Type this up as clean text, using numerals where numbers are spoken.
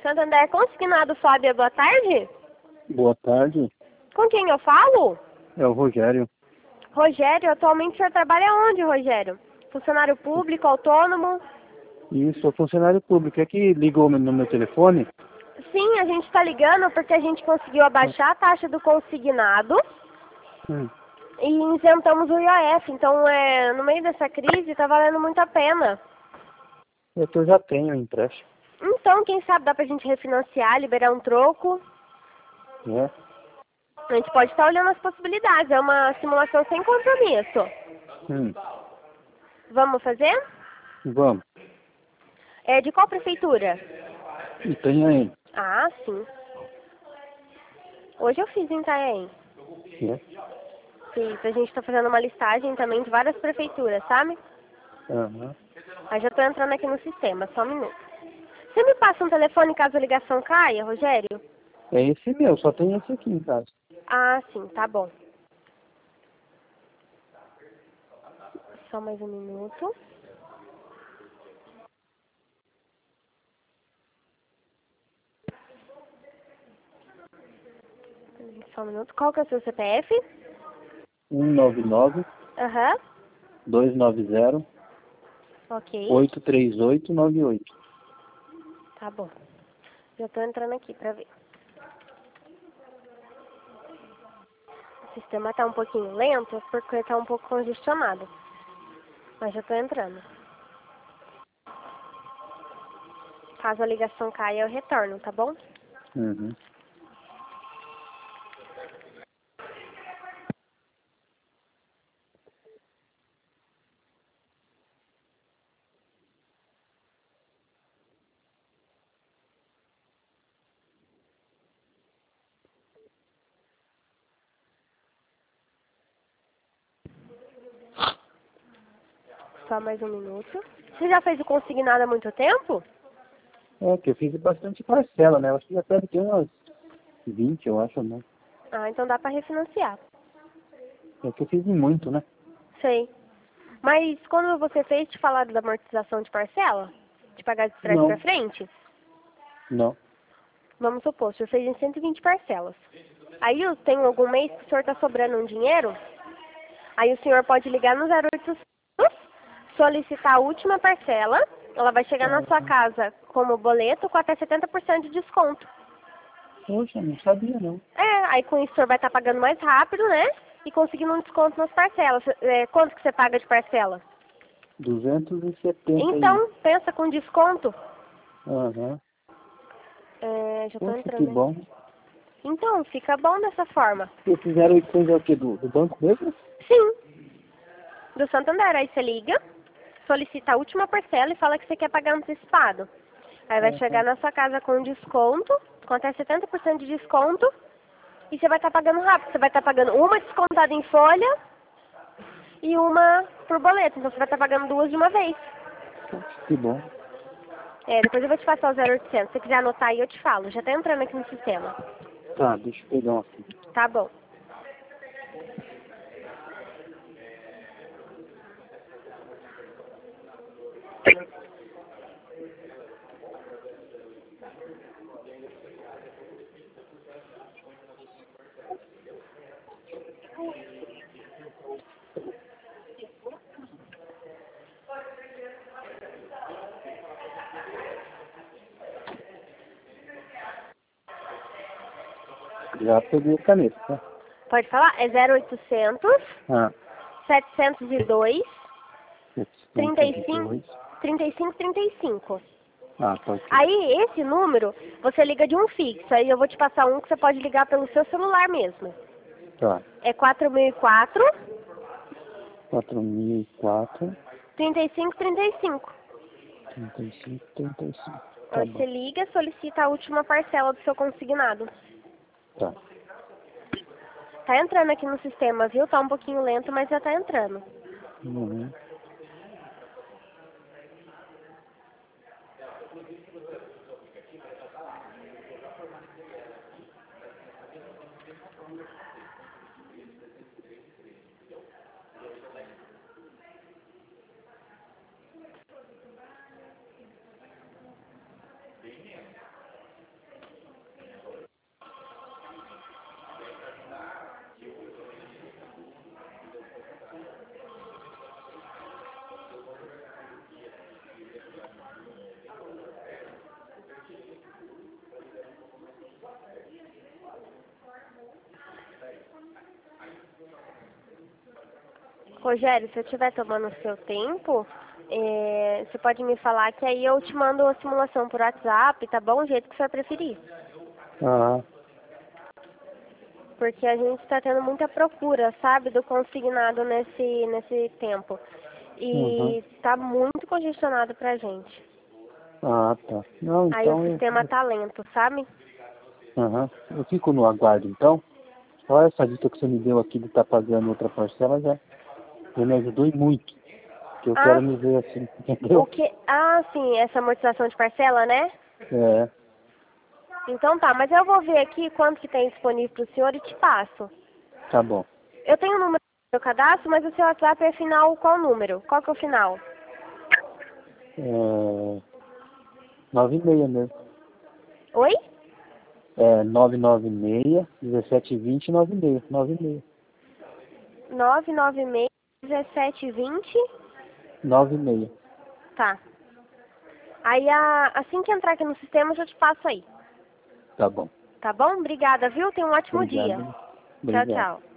Santander Consignado, Fábia, boa tarde. Boa tarde, Com quem eu falo? é o Rogério. Rogério, atualmente o senhor trabalha onde, Rogério? Funcionário público, autônomo? E sou funcionário público. É que ligou no meu telefone? Sim, a gente está ligando porque a gente conseguiu abaixar a taxa do consignado Hum. e isentamos o IOF. Então, no meio dessa crise, está valendo muito a pena. É que eu já tenho empréstimo. Então, quem sabe dá pra gente refinanciar, liberar um troco. Né? A gente pode estar olhando as possibilidades. É uma simulação sem compromisso. Hum. Vamos fazer? Vamos. É de qual prefeitura? E tem aí. Ah, sim. Hoje eu fiz em Itanhaém. Né? Fiz. A gente está fazendo uma listagem também de várias prefeituras, sabe? Aham. Aí já estou entrando aqui no sistema, só um minuto. Você me passa um telefone caso a ligação caia, Rogério? É esse meu, só tem esse aqui em casa. Ah, sim, tá bom. Só mais um minuto. Só um minuto. Qual que é o seu CPF? 199 Aham. 290 Ok. 83898. Tá bom. Já tô entrando aqui pra ver. O sistema tá um pouquinho lento porque tá um pouco congestionado. Mas já tô entrando. Caso a ligação caia, eu retorno, tá bom? Uhum. Só mais um minuto. Você já fez o consignado há muito tempo? É que eu fiz bastante parcela, né? Eu acho que já deve ter umas 20, eu acho, né? Ah, então dá pra refinanciar. É que eu fiz muito, né? Sei. Mas quando você fez, te falaram da amortização de parcela? De pagar de trás pra Não, frente? não. Vamos supor, o senhor fez em 120 parcelas. Aí tem algum mês que o senhor tá sobrando um dinheiro, aí o senhor pode ligar no 0800, solicitar a última parcela, ela vai chegar na sua casa como boleto com até 70% de desconto. Poxa, não sabia não. Aí com isso o senhor vai estar pagando mais rápido, né? E conseguindo um desconto nas parcelas. Quanto que você paga de parcela? 270 aí. Então, pensa com desconto. Aham. Já tô Poxa, que entrando bom. aqui. Então, fica bom dessa forma. E fizeram 800 é o quê? Do banco mesmo? Sim, do Santander. Aí você liga, solicita a última parcela e fala que você quer pagar antecipado. Aí vai chegar Aham. na sua casa com desconto, com até 70% de desconto, e você vai estar pagando rápido. Você vai estar pagando uma descontada em folha e uma por boleto. Então você vai estar pagando duas de uma vez. Poxa, que bom. Depois eu vou te passar o 0800. Se você quiser anotar aí, eu te falo. Já tá entrando aqui no sistema. Tá, deixa eu pegar um aqui. Tá bom. Já peguei a caneta, tá? Pode falar? É 0800 Ah, 702 35 702. 35 35. Ah, tá aqui. Aí, esse número, você liga de um fixo. Aí eu vou te passar um que você pode ligar pelo seu celular mesmo. Tá. É 4004 4004, 35 35. 35, 35. Tá Aí bom. você liga, solicita a última parcela do seu consignado. Tá. Tá entrando aqui no sistema, viu? Tá um pouquinho lento, mas já tá entrando. Uhum. Rogério, se eu estiver tomando o seu tempo, você pode me falar que aí eu te mando a simulação por WhatsApp, tá bom? O jeito que o senhor preferir. Ah, Porque a gente está tendo muita procura, sabe, do consignado nesse tempo. uhum. E tá muito congestionado pra gente. Ah, tá. Não, Aí o então sistema tá lento, sabe? aham. Eu fico no aguardo, então. Olha, essa dica que você me deu aqui de estar pagando outra parcela já me ajudou e muito. Que eu Ah, quero me ver assim, o entendeu? que? Ah, sim, essa amortização de parcela, né? É, Então tá, mas eu vou ver aqui quanto que tem disponível pro senhor e te passo. tá bom. Eu tenho o número do seu cadastro, mas o seu WhatsApp é final qual número? Qual que é o final? 9,6 mesmo. Oi? 996, 1720, 96. 96. 996 1720. 96. Tá. Aí assim que entrar aqui no sistema eu já te passo aí. Tá bom. Tá bom? Obrigada, viu? Tenha um ótimo dia. Obrigado. Tchau, Obrigado. tchau.